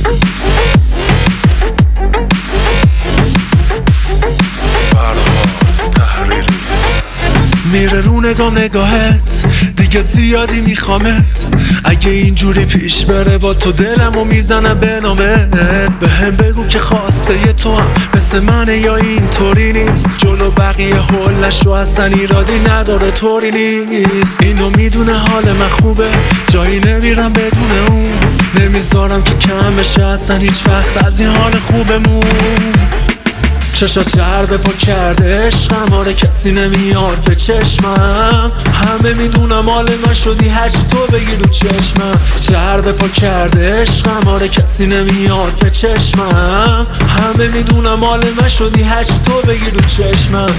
میره رو نگاهت دیگه زیادی میخوامت. اگه اینجوری پیش بره با تو دلمو میزنم به نامت. به هم بگو که خواسته ی تو هم مثل منه یا اینطوری نیست. جلو بقیه حلش رو اصلا ایرادی نداره طوری نیست. اینو میدونه حال من خوبه جایی نمیرم بدون اون. نمیذارم که کم بشه اصلا هیچ وقت از این حال خوبمون. چشات چربه پا کرده عشقم آره کسی نمیاد به چشمم. همه میدونم حال من شدی هرچی تو بگی رو چشمم. چربه پا کرده عشقم آره کسی نمیاد به چشمم. همه میدونم حال من شدی هرچی تو بگی رو چشمم.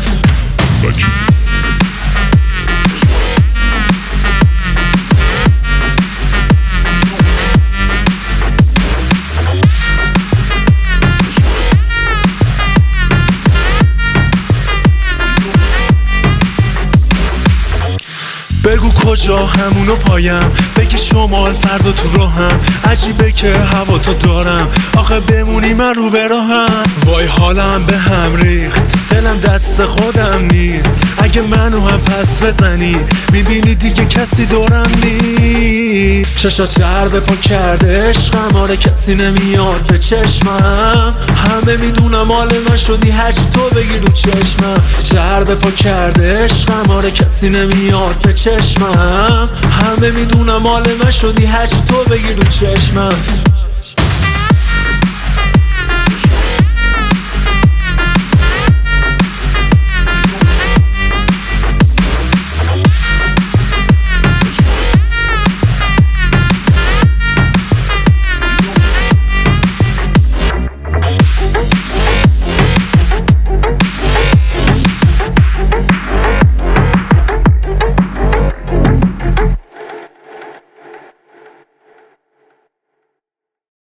بگو کجا همونو پایم، بگی شمال فردا تو راهم. عجیبه که هوا تو دارم آخه بمونی من رو براهم. وای حالم به هم ریخت دلم دست خودم نیست. اگه منو هم پس بزنی میبینی دیگه کسی دورم نیست. چشات چربه پا کرده عشقم آره کسی نمیاد به چشمم. همه میدونم حال من شدی هرچی تو بگی رو چشمم. چربه پا کرده عشقم آره کسی نمیاد به چشمم. همه میدونم حال من شدی هرچی تو بگی رو چشمم.